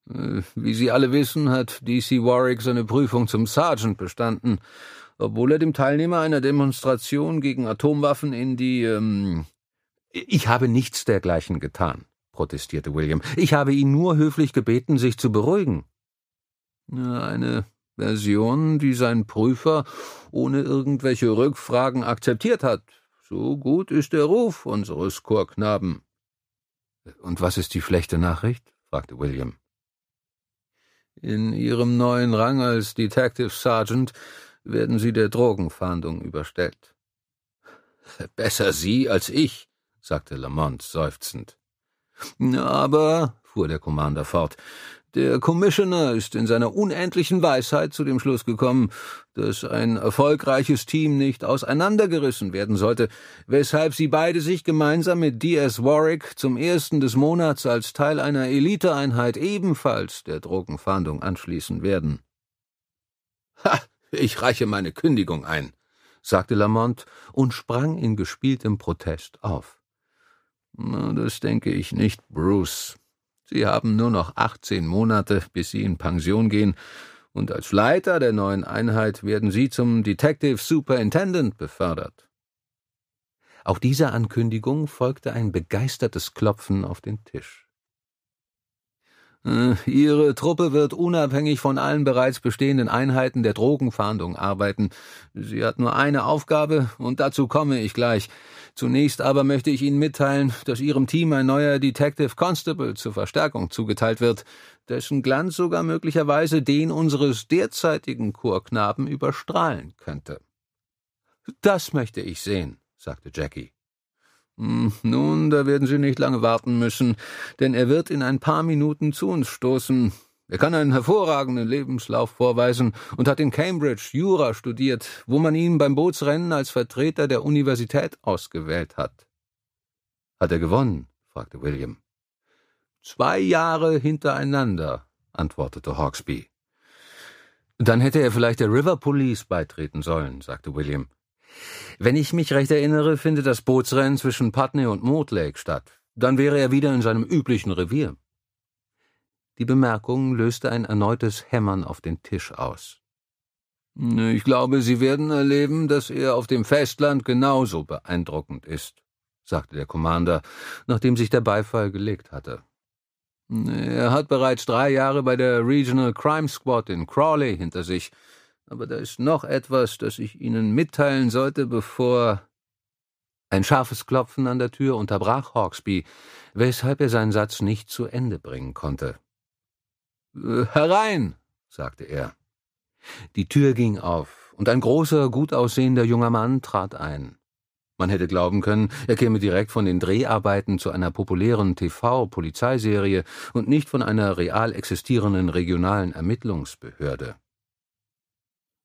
Wie Sie alle wissen, hat D.C. Warwick seine Prüfung zum Sergeant bestanden, obwohl er dem Teilnehmer einer Demonstration gegen Atomwaffen in die, »Ich habe nichts dergleichen getan«, protestierte William. »Ich habe ihn nur höflich gebeten, sich zu beruhigen.« »Eine Version, die sein Prüfer ohne irgendwelche Rückfragen akzeptiert hat. So gut ist der Ruf unseres Chorknaben.« »Und was ist die schlechte Nachricht?« fragte William. »In Ihrem neuen Rang als Detective Sergeant werden Sie der Drogenfahndung überstellt.« »Besser Sie als ich«, sagte Lamont seufzend. »Aber«, fuhr der Commander fort, »der Commissioner ist in seiner unendlichen Weisheit zu dem Schluss gekommen, dass ein erfolgreiches Team nicht auseinandergerissen werden sollte, weshalb sie beide sich gemeinsam mit D.S. Warwick zum 1. des Monats als Teil einer Eliteeinheit ebenfalls der Drogenfahndung anschließen werden.« »Ha, ich reiche meine Kündigung ein«, sagte Lamont und sprang in gespieltem Protest auf. »Das denke ich nicht, Bruce. Sie haben nur noch 18 Monate, bis Sie in Pension gehen, und als Leiter der neuen Einheit werden Sie zum Detective Superintendent befördert.« Auf diese Ankündigung folgte ein begeistertes Klopfen auf den Tisch. »Ihre Truppe wird unabhängig von allen bereits bestehenden Einheiten der Drogenfahndung arbeiten. Sie hat nur eine Aufgabe, und dazu komme ich gleich. Zunächst aber möchte ich Ihnen mitteilen, dass Ihrem Team ein neuer Detective Constable zur Verstärkung zugeteilt wird, dessen Glanz sogar möglicherweise den unseres derzeitigen Chorknaben überstrahlen könnte.« »Das möchte ich sehen«, sagte Jackie. »Nun, da werden Sie nicht lange warten müssen, denn er wird in ein paar Minuten zu uns stoßen. Er kann einen hervorragenden Lebenslauf vorweisen und hat in Cambridge Jura studiert, wo man ihn beim Bootsrennen als Vertreter der Universität ausgewählt hat.« »Hat er gewonnen?« fragte William. »2 Jahre hintereinander«, antwortete Hawksby. »Dann hätte er vielleicht der River Police beitreten sollen«, sagte William. »Wenn ich mich recht erinnere, findet das Bootsrennen zwischen Putney und Mortlake statt. Dann wäre er wieder in seinem üblichen Revier.« Die Bemerkung löste ein erneutes Hämmern auf den Tisch aus. »Ich glaube, Sie werden erleben, dass er auf dem Festland genauso beeindruckend ist«, sagte der Commander, nachdem sich der Beifall gelegt hatte. »Er hat bereits 3 Jahre bei der Regional Crime Squad in Crawley hinter sich. Aber da ist noch etwas, das ich Ihnen mitteilen sollte, bevor...« Ein scharfes Klopfen an der Tür unterbrach Hawksby, weshalb er seinen Satz nicht zu Ende bringen konnte. »Herein«, sagte er. Die Tür ging auf, und ein großer, gut aussehender junger Mann trat ein. Man hätte glauben können, er käme direkt von den Dreharbeiten zu einer populären TV-Polizeiserie und nicht von einer real existierenden regionalen Ermittlungsbehörde.